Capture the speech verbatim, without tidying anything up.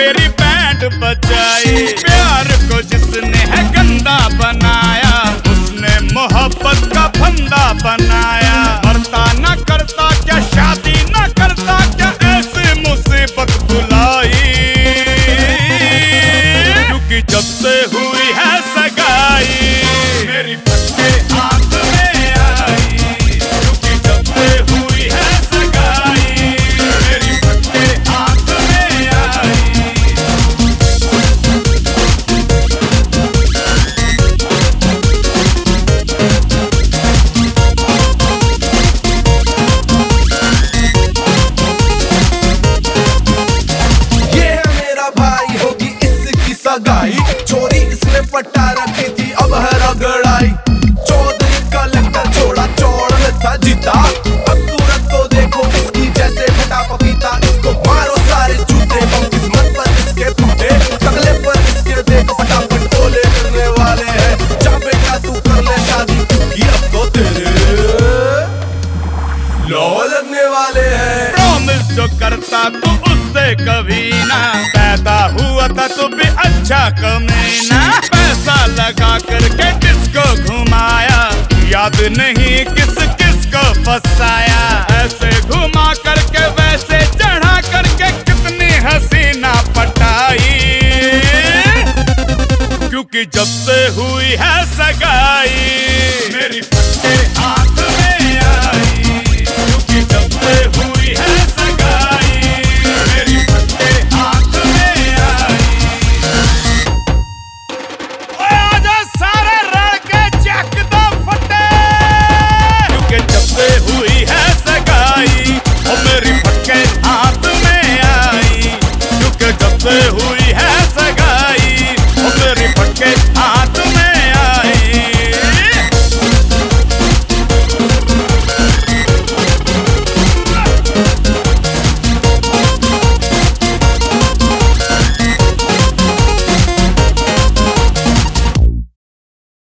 तेरी बैंड बजाई। प्यार को जिसने है गंदा बनाया, उसने मोहब्बत का फंदा बनाया। मरता ना करता क्या, शादी ना करता क्या, ऐसी मुसीबत बुलाई। क्योंकि जब से हुई है सगाई, मेरी फटके हाथ में आई। क्योंकि जब से हुई है सगाई, मेरी फटके हाथ में आई। ये है मेरा भाई, होगी इसकी सगाई। चोरी इसने पटा रखी थी, अब है रगड़ाई। चौधरी का लक्कर छोड़ा, चौड़ में था जीता। अब सूरत तो देखो इसकी, जैसे फटा पपीता। इसको मारो सारे जूते, बम किस्मत पर इसके फूटे। तगले पर इसके देखो फटाफट टोले करने वाले हैं। जा बेटा तू कर ले शादी, क्योंकि अब तो तेरे लौ लगने वाले हैं। प्रॉमिस जो करता तू उससे कभी ना, पैदा हुआ था तू भी अच्छा कमीना। पैसा लगा करके किसको घुमाया, याद नहीं किस किस को फंसाया। ऐसे घुमा करके वैसे चढ़ा करके कितनी हसीना पटाई। क्योंकि जब से हुई है सगाई, मेरी फटके हाथ में आई। क्योंकि जब से हुई है सगाई, मेरी फटके हाथ में आई। ओए आजा सारे लड़के चक दो फटे। क्योंकि जब से हुई है सगाई, और मेरी फटके हाथ में आई। क्योंकि जब से हुई